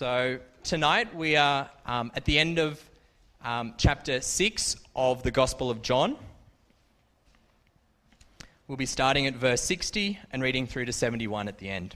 So tonight we are at the end of chapter 6 of the Gospel of John. We'll be starting at verse 60 and reading through to 71 at the end.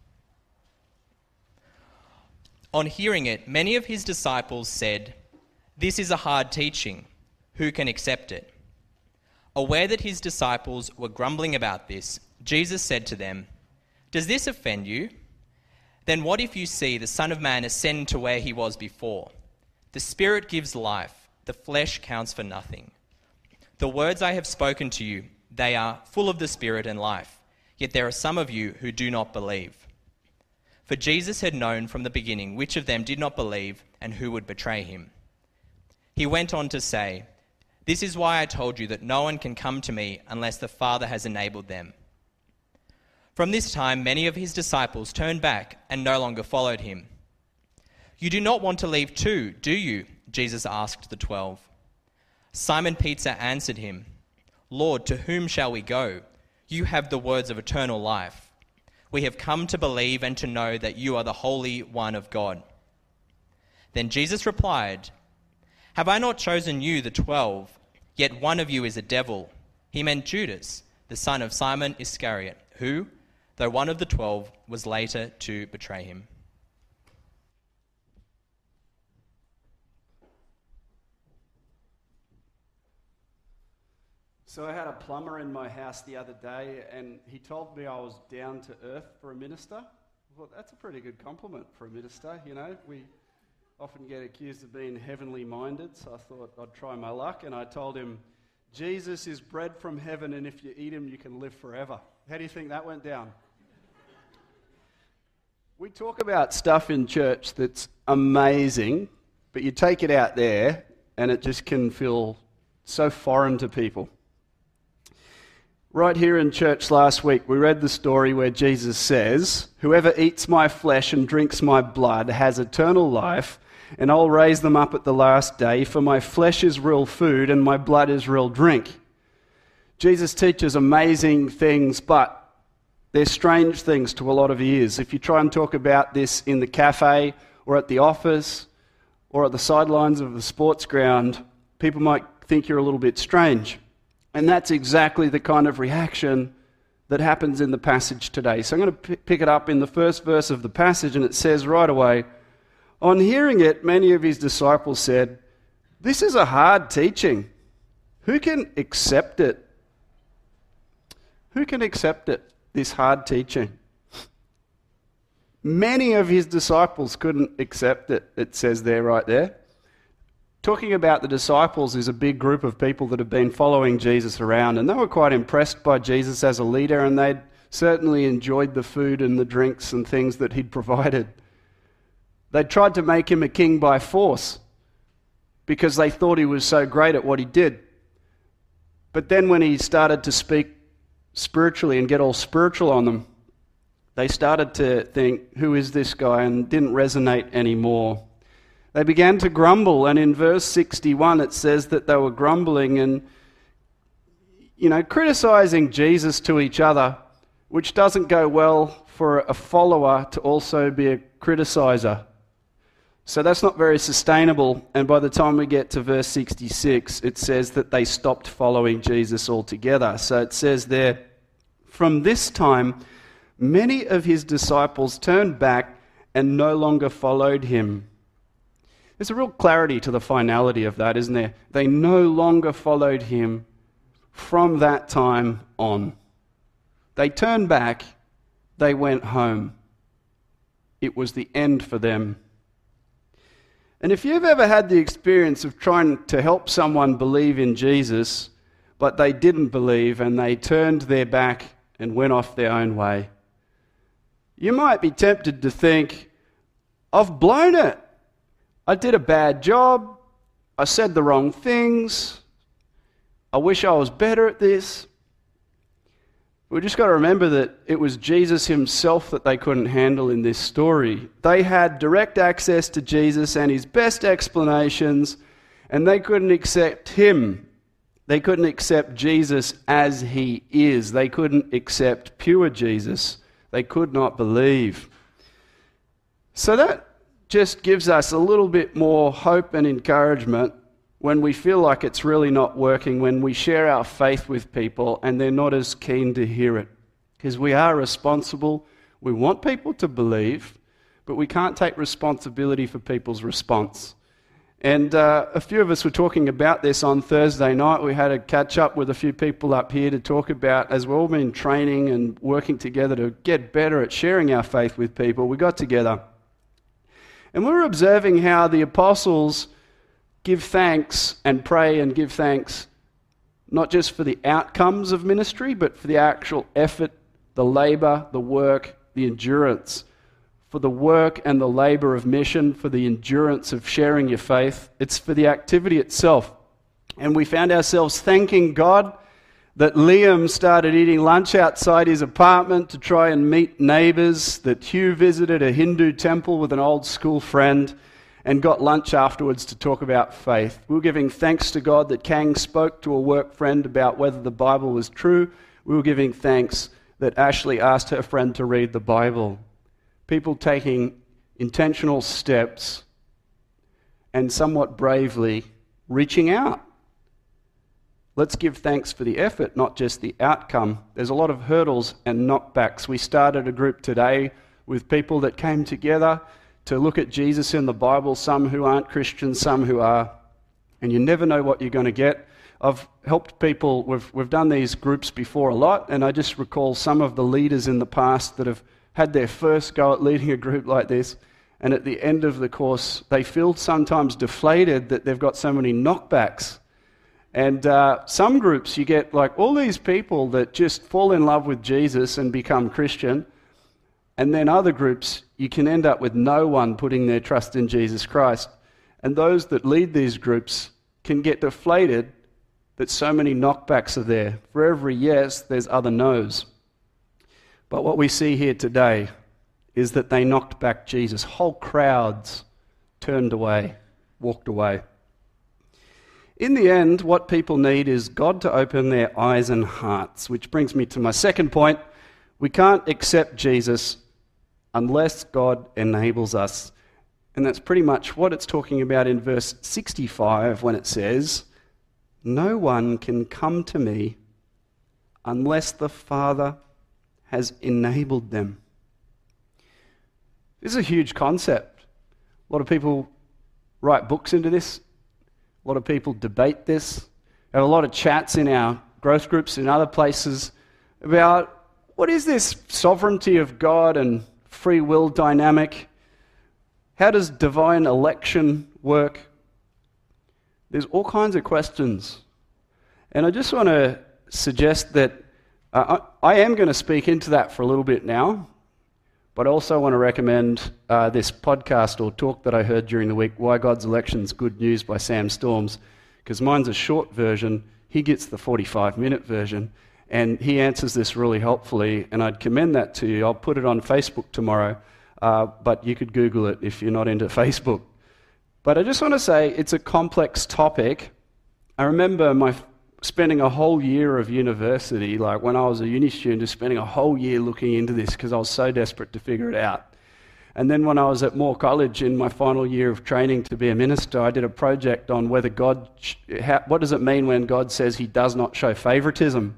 On hearing it, many of his disciples said, "This is a hard teaching. Who can accept it?" Aware that his disciples were grumbling about this, Jesus said to them, "Does this offend you? Then what if you see the Son of Man ascend to where he was before? The Spirit gives life, the flesh counts for nothing. The words I have spoken to you, they are full of the Spirit and life, yet there are some of you who do not believe." For Jesus had known from the beginning which of them did not believe and who would betray him. He went on to say, "This is why I told you that no one can come to me unless the Father has enabled them." From this time, many of his disciples turned back and no longer followed him. "You do not want to leave too, do you?" Jesus asked the 12. Simon Peter answered him, "Lord, to whom shall we go? You have the words of eternal life. We have come to believe and to know that you are the Holy One of God." Then Jesus replied, "Have I not chosen you, the 12? Yet one of you is a devil." He meant Judas, the son of Simon Iscariot, who, though one of the 12, was later to betray him. So I had a plumber in my house the other day, and he told me I was down to earth for a minister. Well, that's a pretty good compliment for a minister, you know. We often get accused of being heavenly minded, so I thought I'd try my luck, and I told him, Jesus is bread from heaven, and if you eat him, you can live forever. How do you think that went down? We talk about stuff in church that's amazing, but you take it out there, and it just can feel so foreign to people. Right here in church last week, we read the story where Jesus says, "Whoever eats my flesh and drinks my blood has eternal life, and I'll raise them up at the last day, for my flesh is real food and my blood is real drink." Jesus teaches amazing things, but they're strange things to a lot of ears. If you try and talk about this in the cafe or at the office or at the sidelines of the sports ground, people might think you're a little bit strange. And that's exactly the kind of reaction that happens in the passage today. So I'm going to pick it up in the first verse of the passage, and it says right away, "On hearing it, many of his disciples said, 'This is a hard teaching. Who can accept it?'" Who can accept it, this hard teaching? Many of his disciples couldn't accept it, it says there, right there. Talking about the disciples is a big group of people that have been following Jesus around, and they were quite impressed by Jesus as a leader, and they'd certainly enjoyed the food and the drinks and things that he'd provided. They tried to make him a king by force because they thought he was so great at what he did. But then when he started to speak spiritually and get all spiritual on them, they started to think, "Who is this guy?" and didn't resonate anymore. They began to grumble, and in verse 61 it says that they were grumbling and, criticizing Jesus to each other, which doesn't go well for a follower to also be a criticizer. So that's not very sustainable, and by the time we get to verse 66, it says that they stopped following Jesus altogether. So it says there, "From this time, many of his disciples turned back and no longer followed him." There's a real clarity to the finality of that, isn't there? They no longer followed him from that time on. They turned back, they went home. It was the end for them. And if you've ever had the experience of trying to help someone believe in Jesus, but they didn't believe and they turned their back and went off their own way, you might be tempted to think, "I've blown it. I did a bad job. I said the wrong things. I wish I was better at this." We just got to remember that it was Jesus himself that they couldn't handle in this story. They had direct access to Jesus and his best explanations, and they couldn't accept him. They couldn't accept Jesus as he is. They couldn't accept pure Jesus. They could not believe. So that just gives us a little bit more hope and encouragement when we feel like it's really not working, when we share our faith with people and they're not as keen to hear it. Because we are responsible. We want people to believe, but we can't take responsibility for people's response. And a few of us were talking about this on Thursday night. We had a catch up with a few people up here to talk about, as we've all been training and working together to get better at sharing our faith with people, we got together. And we were observing how the apostles give thanks and pray and give thanks, not just for the outcomes of ministry, but for the actual effort, the labor, the work, the endurance, for the work and the labor of mission, for the endurance of sharing your faith. It's for the activity itself. And we found ourselves thanking God that Liam started eating lunch outside his apartment to try and meet neighbors, that Hugh visited a Hindu temple with an old school friend and got lunch afterwards to talk about faith. We were giving thanks to God that Kang spoke to a work friend about whether the Bible was true. We were giving thanks that Ashley asked her friend to read the Bible. People taking intentional steps and somewhat bravely reaching out. Let's give thanks for the effort, not just the outcome. There's a lot of hurdles and knockbacks. We started a group today with people that came together to look at Jesus in the Bible, some who aren't Christians, some who are, and you never know what you're going to get. I've helped people, we've done these groups before a lot, and I just recall some of the leaders in the past that have had their first go at leading a group like this, and at the end of the course, they feel sometimes deflated that they've got so many knockbacks. And some groups, you get like all these people that just fall in love with Jesus and become Christian, and then other groups, you can end up with no one putting their trust in Jesus Christ. And those that lead these groups can get deflated that so many knockbacks are there. For every yes, there's other no's. But what we see here today is that they knocked back Jesus. Whole crowds turned away, walked away. In the end, what people need is God to open their eyes and hearts, which brings me to my second point. We can't accept Jesus unless God enables us. And that's pretty much what it's talking about in verse 65 when it says, "No one can come to me unless the Father has enabled them." This is a huge concept. A lot of people write books into this. A lot of people debate this. There are a lot of chats in our growth groups and other places about what is this sovereignty of God and free will dynamic? How does divine election work? There's all kinds of questions. And I just want to suggest that I am going to speak into that for a little bit now, but I also want to recommend this podcast or talk that I heard during the week, Why God's Election's Good News by Sam Storms, because mine's a short version. He gets the 45-minute version, and he answers this really helpfully, and I'd commend that to you. I'll put it on Facebook tomorrow, but you could Google it if you're not into Facebook. But I just want to say it's a complex topic. I remember spending a whole year of university, like when I was a uni student, just spending a whole year looking into this because I was so desperate to figure it out. And then when I was at Moore College in my final year of training to be a minister, I did a project on whether what does it mean when God says he does not show favoritism?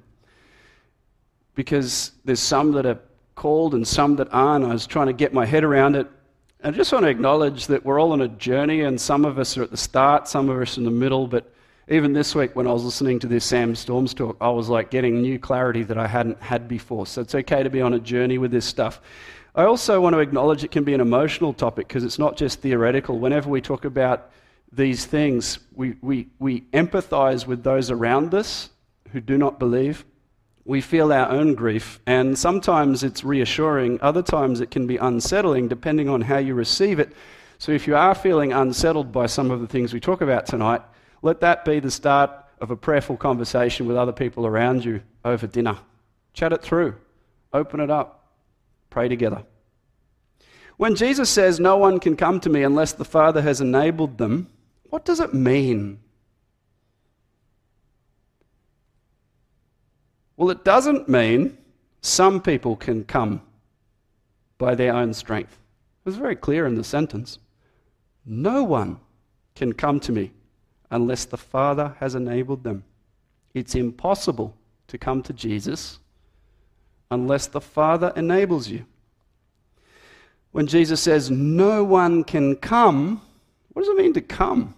Because there's some that are called and some that aren't. I was trying to get my head around it. I just want to acknowledge that we're all on a journey, and some of us are at the start, some of us in the middle, but even this week when I was listening to this Sam Storms talk, I was like getting new clarity that I hadn't had before. So it's okay to be on a journey with this stuff. I also want to acknowledge it can be an emotional topic because it's not just theoretical. Whenever we talk about these things, we empathize with those around us who do not believe. We feel our own grief, and sometimes it's reassuring. Other times it can be unsettling depending on how you receive it. So if you are feeling unsettled by some of the things we talk about tonight, let that be the start of a prayerful conversation with other people around you over dinner. Chat it through. Open it up. Pray together. When Jesus says, "No one can come to me unless the Father has enabled them," what does it mean? Well, it doesn't mean some people can come by their own strength. It was very clear in the sentence. No one can come to me unless the Father has enabled them. It's impossible to come to Jesus unless the Father enables you. When Jesus says, no one can come, what does it mean to come?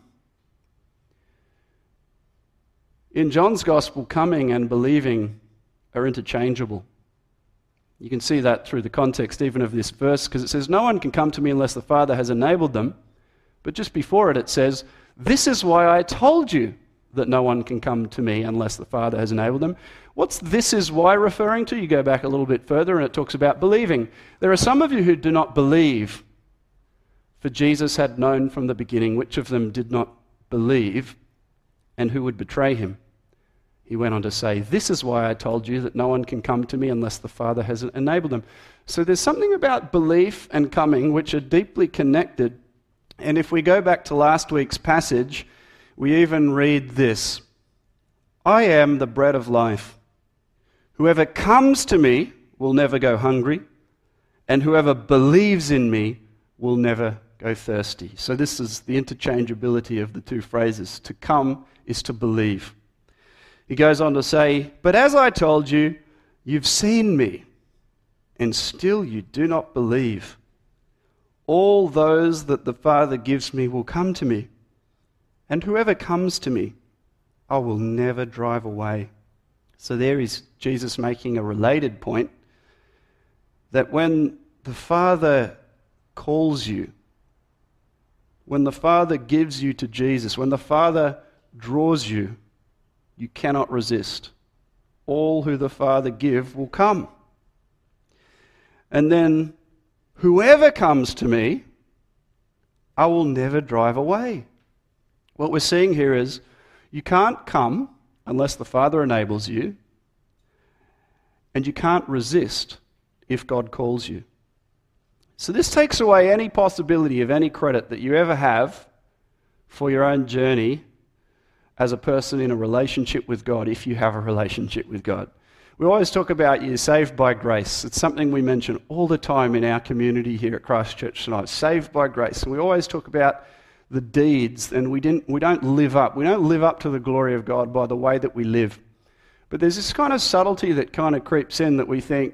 In John's Gospel, coming and believing are interchangeable. You can see that through the context even of this verse, because it says, no one can come to me unless the Father has enabled them. But just before it says, this is why I told you that no one can come to me unless the Father has enabled them. What's this is why referring to? You go back a little bit further and it talks about believing. There are some of you who do not believe, for Jesus had known from the beginning which of them did not believe and who would betray him. He went on to say, this is why I told you that no one can come to me unless the Father has enabled them. So there's something about belief and coming which are deeply connected. And if we go back to last week's passage, we even read this. I am the bread of life. Whoever comes to me will never go hungry, and whoever believes in me will never go thirsty. So this is the interchangeability of the two phrases. To come is to believe. He goes on to say, but as I told you, you've seen me, and still you do not believe. All those that the Father gives me will come to me, and whoever comes to me, I will never drive away. So there is Jesus making a related point, that when the Father calls you, when the Father gives you to Jesus, when the Father draws you, you cannot resist. All who the Father give will come. And then, whoever comes to me, I will never drive away. What we're seeing here is, you can't come unless the Father enables you, and you can't resist if God calls you. So this takes away any possibility of any credit that you ever have for your own journey as a person in a relationship with God, if you have a relationship with God. We always talk about you're saved by grace. It's something we mention all the time in our community here at Christchurch tonight. Saved by grace. And we always talk about the deeds, and we don't live up. We don't live up to the glory of God by the way that we live. But there's this kind of subtlety that kind of creeps in that we think,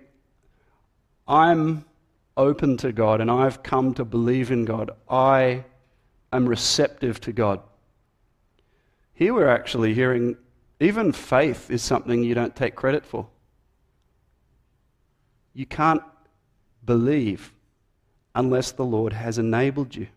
I'm open to God and I've come to believe in God. I am receptive to God. Here we're actually hearing even faith is something you don't take credit for. You can't believe unless the Lord has enabled you.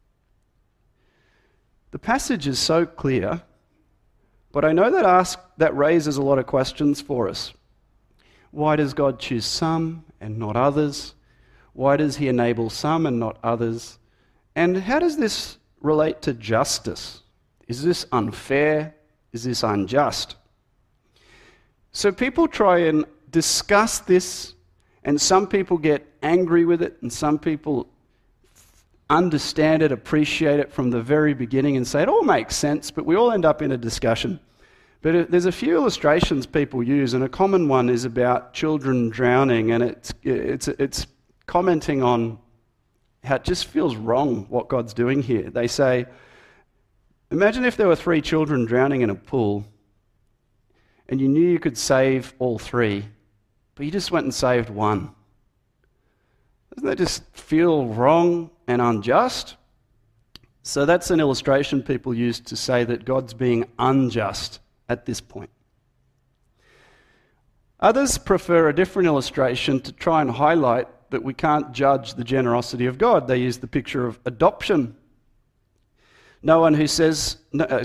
The passage is so clear, but I know that raises a lot of questions for us. Why does God choose some and not others? Why does he enable some and not others? And how does this relate to justice? Is this unfair? Is this unjust? So people try and discuss this, and some people get angry with it, and some people understand it, appreciate it from the very beginning and say it all makes sense, but we all end up in a discussion. But there's a few illustrations people use, and a common one is about children drowning, and it's commenting on how it just feels wrong what God's doing here. They say, imagine if there were 3 children drowning in a pool and you knew you could save all 3, but you just went and saved 1. Doesn't that just feel wrong and unjust? So that's an illustration people use to say that God's being unjust at this point. Others prefer a different illustration to try and highlight that we can't judge the generosity of God. They use the picture of adoption. No one says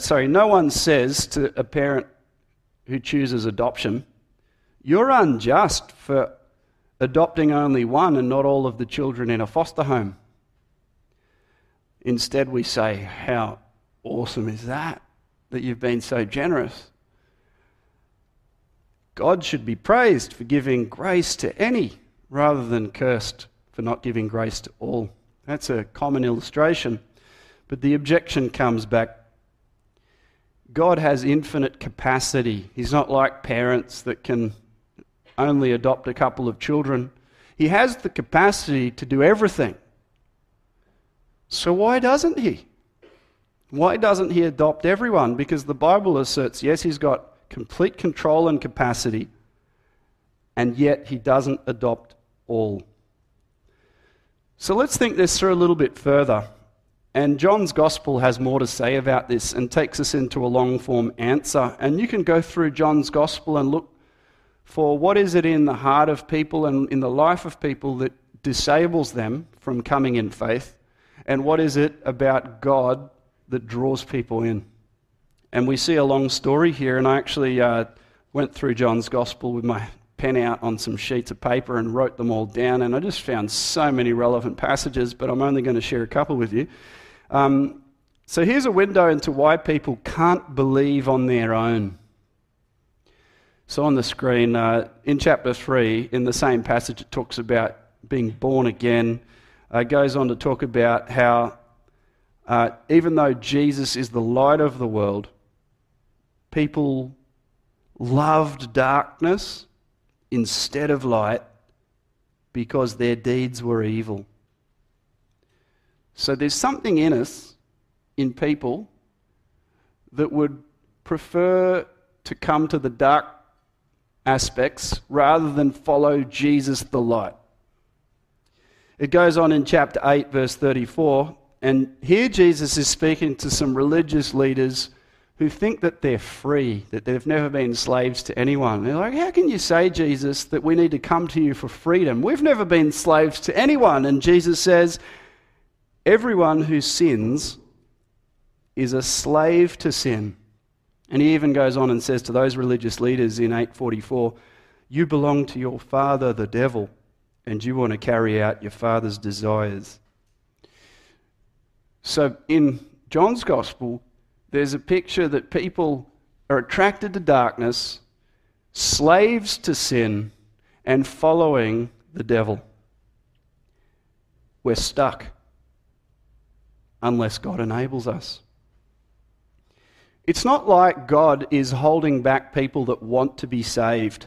to a parent who chooses adoption, you're unjust for adopting only 1 and not all of the children in a foster home. Instead, we say, how awesome is that you've been so generous? God should be praised for giving grace to any rather than cursed for not giving grace to all. That's a common illustration. But the objection comes back. God has infinite capacity. He's not like parents that can only adopt a couple of children. He has the capacity to do everything. So why doesn't he? Why doesn't he adopt everyone? Because the Bible asserts, yes, he's got complete control and capacity, and yet he doesn't adopt all. So let's think this through a little bit further. And John's Gospel has more to say about this and takes us into a long-form answer. And you can go through John's Gospel and look for what is it in the heart of people and in the life of people that disables them from coming in faith, and what is it about God that draws people in. And we see a long story here, and I actually went through John's Gospel with my pen out on some sheets of paper and wrote them all down, and I just found so many relevant passages, but I'm only going to share a couple with you. So here's a window into why people can't believe on their own. So on the screen, in chapter 3, in the same passage, it talks about being born again. It goes on to talk about how even though Jesus is the light of the world, people loved darkness instead of light because their deeds were evil. So there's something in us, in people, that would prefer to come to the dark aspects rather than follow Jesus the light. It goes on in chapter 8, verse 34, and here Jesus is speaking to some religious leaders who think that they're free, that they've never been slaves to anyone. They're like, how can you say, Jesus, that we need to come to you for freedom? We've never been slaves to anyone. And Jesus says, everyone who sins is a slave to sin. And he even goes on and says to those religious leaders in 8:44, you belong to your father, the devil, and you want to carry out your father's desires. So in John's Gospel, there's a picture that people are attracted to darkness, slaves to sin, and following the devil. We're stuck unless God enables us. It's not like God is holding back people that want to be saved.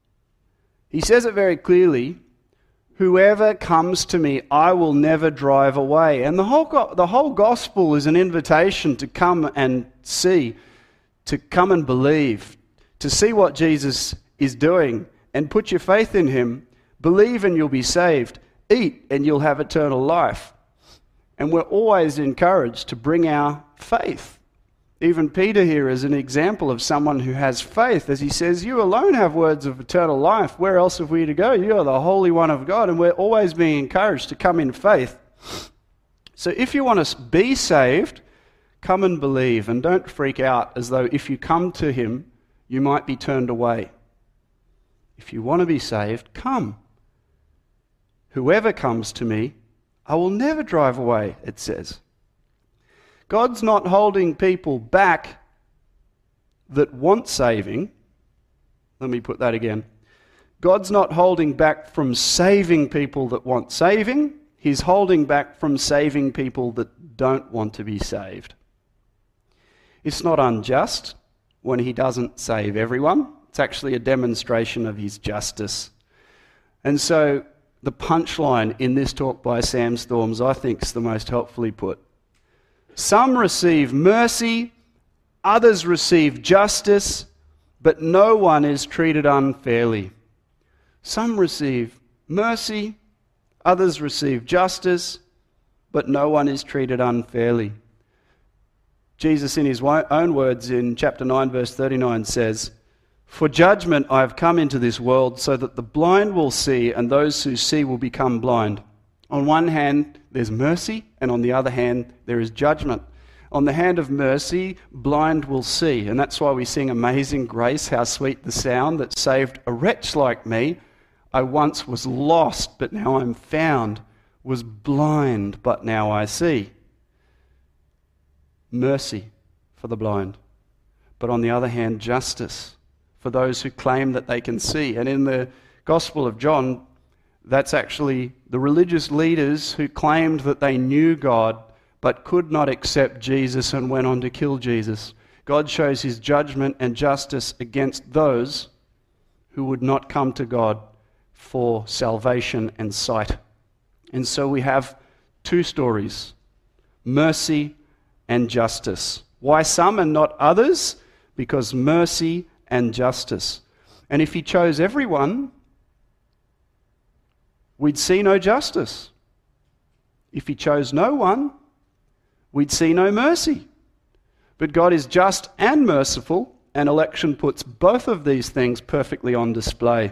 He says it very clearly, whoever comes to me, I will never drive away. And the whole gospel is an invitation to come and see, to come and believe, to see what Jesus is doing and put your faith in him. Believe and you'll be saved. Eat and you'll have eternal life. And we're always encouraged to bring our faith. Even Peter here is an example of someone who has faith, as he says, you alone have words of eternal life. Where else have we to go? You are the Holy One of God, and we're always being encouraged to come in faith. So if you want to be saved, come and believe, and don't freak out as though if you come to him, you might be turned away. If you want to be saved, come. Whoever comes to me, I will never drive away, it says. God's not holding people back that want saving. Let me put that again. God's not holding back from saving people that want saving. He's holding back from saving people that don't want to be saved. It's not unjust when he doesn't save everyone. It's actually a demonstration of his justice. And so the punchline in this talk by Sam Storms, I think, is the most helpfully put. Some receive mercy, others receive justice, but no one is treated unfairly. Some receive mercy, others receive justice, but no one is treated unfairly. Jesus, in his own words in chapter 9, verse 39, says, for judgment I have come into this world so that the blind will see and those who see will become blind. On one hand, there's mercy, and on the other hand, there is judgment. On the hand of mercy, blind will see. And that's why we sing Amazing Grace, how sweet the sound that saved a wretch like me. I once was lost, but now I'm found, was blind, but now I see. Mercy for the blind. But on the other hand, justice for those who claim that they can see. And in the Gospel of John, that's actually the religious leaders who claimed that they knew God but could not accept Jesus and went on to kill Jesus. God shows his judgment and justice against those who would not come to God for salvation and sight. And so we have two stories. mercy and justice. Why some and not others? Because mercy and justice. And if he chose everyone, we'd see no justice. If he chose no one, we'd see no mercy. But God is just and merciful, and election puts both of these things perfectly on display.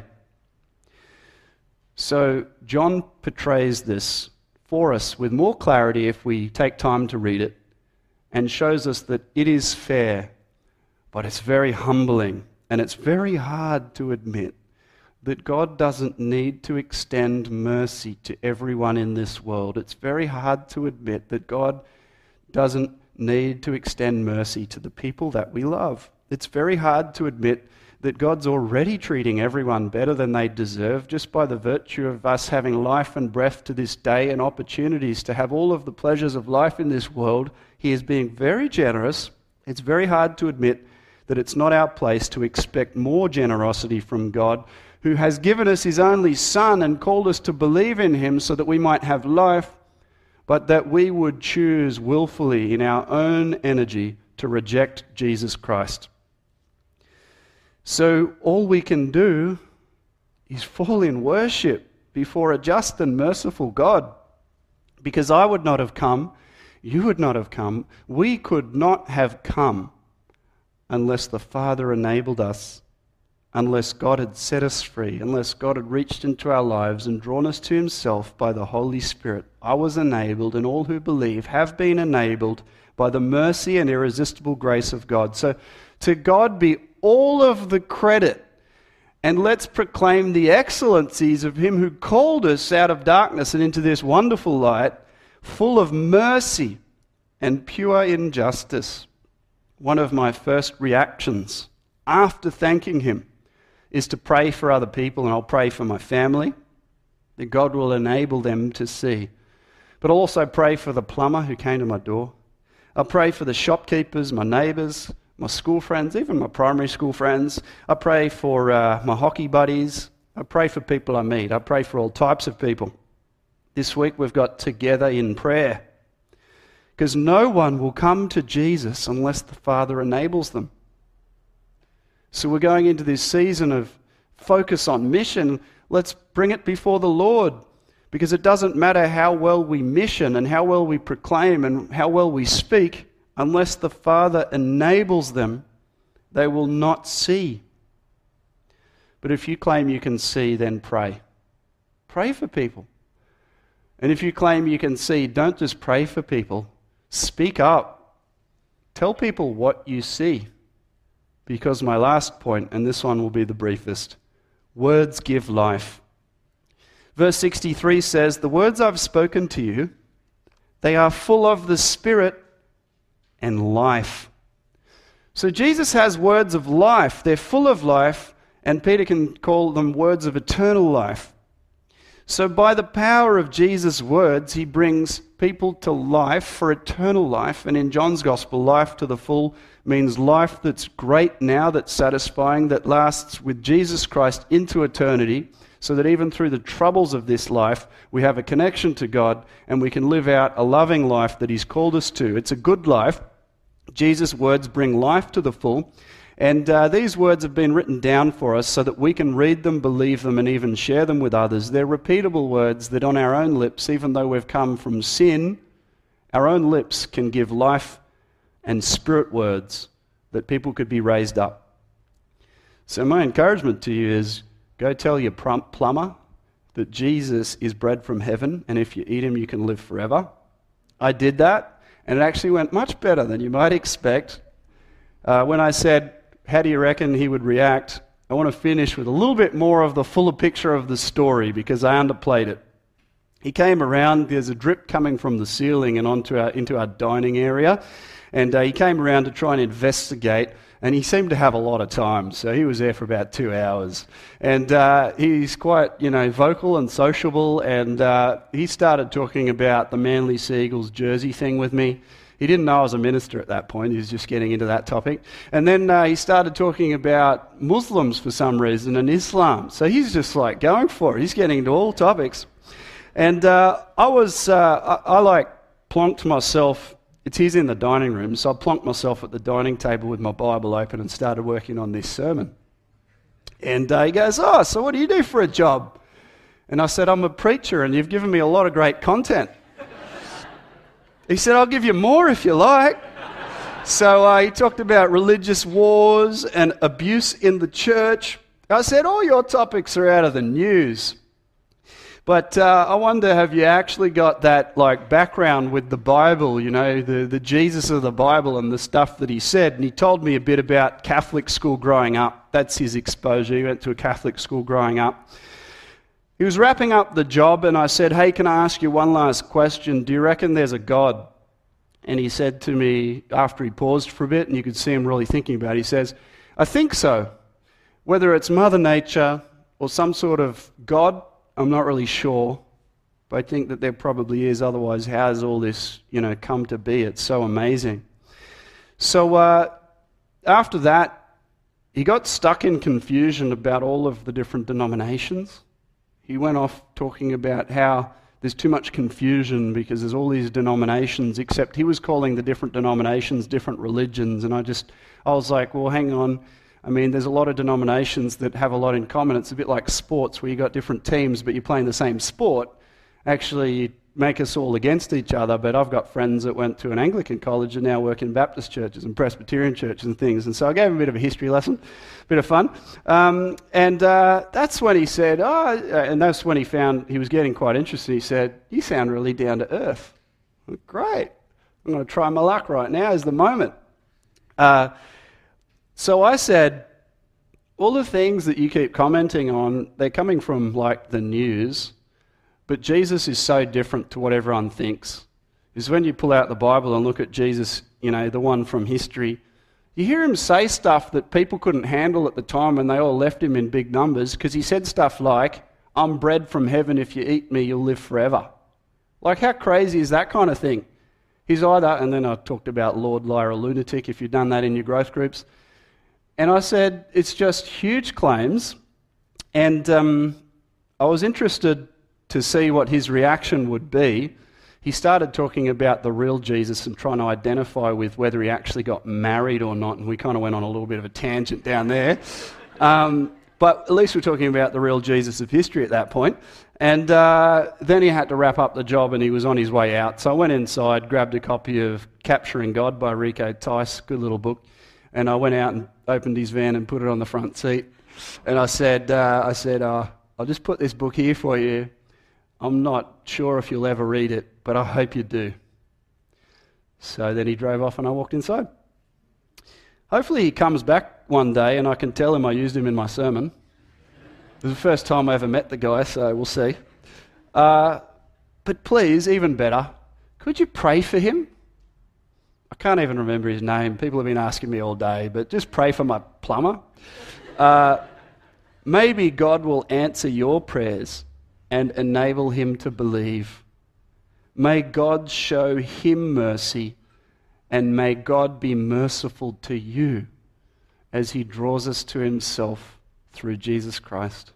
So John portrays this for us with more clarity if we take time to read it, and shows us that it is fair, but it's very humbling, and it's very hard to admit that God doesn't need to extend mercy to everyone in this world. It's very hard to admit that God doesn't need to extend mercy to the people that we love. It's very hard to admit that God's already treating everyone better than they deserve just by the virtue of us having life and breath to this day and opportunities to have all of the pleasures of life in this world. He is being very generous. It's very hard to admit that it's not our place to expect more generosity from God, who has given us his only Son and called us to believe in him so that we might have life, but that we would choose willfully in our own energy to reject Jesus Christ. So all we can do is fall in worship before a just and merciful God. Because I would not have come, you would not have come, we could not have come unless the Father enabled us, unless God had set us free, unless God had reached into our lives and drawn us to himself by the Holy Spirit. I was enabled, and all who believe have been enabled by the mercy and irresistible grace of God. So to God be all of the credit, and let's proclaim the excellencies of him who called us out of darkness and into this wonderful light, full of mercy and pure in justice. One of my first reactions after thanking him is to pray for other people, and I'll pray for my family, that God will enable them to see. But I'll also pray for the plumber who came to my door. I'll pray for the shopkeepers, my neighbours, my school friends, even my primary school friends. I pray for my hockey buddies. I pray for people I meet. I pray for all types of people. This week we've got Together in Prayer, because no one will come to Jesus unless the Father enables them. So we're going into this season of focus on mission. Let's bring it before the Lord, because it doesn't matter how well we mission and how well we proclaim and how well we speak. Unless the Father enables them, they will not see. But if you claim you can see, then pray. Pray for people. And if you claim you can see, don't just pray for people. Speak up. Tell people what you see. Because my last point, and this one will be the briefest, words give life. Verse 63 says, "The words I've spoken to you, they are full of the Spirit and life." So Jesus has words of life. They're full of life, and Peter can call them words of eternal life. So by the power of Jesus' words, he brings people to life for eternal life. And in John's Gospel, life to the full means life that's great now, that's satisfying, that lasts with Jesus Christ into eternity, so that even through the troubles of this life, we have a connection to God and we can live out a loving life that he's called us to. It's a good life. Jesus' words bring life to the full. And these words have been written down for us so that we can read them, believe them, and even share them with others. They're repeatable words that on our own lips, even though we've come from sin, our own lips can give life and spirit words that people could be raised up. So my encouragement to you is, go tell your plumber that Jesus is bread from heaven, and if you eat him, you can live forever. I did that, and it actually went much better than you might expect. When I said, "How do you reckon he would react?" I want to finish with a little bit more of the fuller picture of the story, because I underplayed it. He came around, there's a drip coming from the ceiling and into our dining area, and he came around to try and investigate, and he seemed to have a lot of time, so he was there for about 2 hours. And he's quite, vocal and sociable, and he started talking about the Manly Seagulls jersey thing with me. He didn't know I was a minister at that point. He was just getting into that topic. And then he started talking about Muslims for some reason and Islam. So he's just like going for it. He's getting into all topics. And I like plonked myself. He's in the dining room, so I plonked myself at the dining table with my Bible open and started working on this sermon. And he goes, "Oh, so what do you do for a job?" And I said, "I'm a preacher, and you've given me a lot of great content." He said, "I'll give you more if you like." So he talked about religious wars and abuse in the church. I said, "All your topics are out of the news. But I wonder, have you actually got that background with the Bible, the Jesus of the Bible and the stuff that he said?" And he told me a bit about Catholic school growing up. That's his exposure. He went to a Catholic school growing up. He was wrapping up the job, and I said, "Hey, can I ask you one last question? Do you reckon there's a God?" And he said to me, after he paused for a bit, and you could see him really thinking about it, he says, "I think so. Whether it's Mother Nature or some sort of God, I'm not really sure, but I think that there probably is. Otherwise, how has all this, come to be? It's so amazing." So after that, he got stuck in confusion about all of the different denominations. He went off talking about how there's too much confusion because there's all these denominations, except he was calling the different denominations different religions. And I was like, well, hang on. I mean, there's a lot of denominations that have a lot in common. It's a bit like sports where you've got different teams, but you're playing the same sport. Actually, make us all against each other. But I've got friends that went to an Anglican college and now work in Baptist churches and Presbyterian churches and things. And so I gave him a bit of a history lesson, a bit of fun. And that's when he said, and that's when he found he was getting quite interested. He said, "You sound really down to earth." Great. I'm going to try my luck right now is the moment. So I said, all the things that you keep commenting on, they're coming from the news, but Jesus is so different to what everyone thinks. Is when you pull out the Bible and look at Jesus, the one from history, you hear him say stuff that people couldn't handle at the time when they all left him in big numbers, because he said stuff like, "I'm bread from heaven, if you eat me, you'll live forever." How crazy is that kind of thing? He's either, and then I talked about Lord, Liar, or Lunatic, if you've done that in your growth groups. And I said, it's just huge claims, and I was interested to see what his reaction would be. He started talking about the real Jesus and trying to identify with whether he actually got married or not, and we kind of went on a little bit of a tangent down there. But at least we're talking about the real Jesus of history at that point. And then he had to wrap up the job and he was on his way out. So I went inside, grabbed a copy of Capturing God by Rico Tice, good little book, and I went out and opened his van and put it on the front seat. And I said, I'll just put this book here for you. I'm not sure if you'll ever read it, but I hope you do. So then he drove off and I walked inside. Hopefully he comes back one day and I can tell him I used him in my sermon. It was the first time I ever met the guy, so we'll see. But please, even better, could you pray for him? I can't even remember his name. People have been asking me all day, but just pray for my plumber. Maybe God will answer your prayers and enable him to believe. May God show him mercy, and may God be merciful to you as he draws us to himself through Jesus Christ.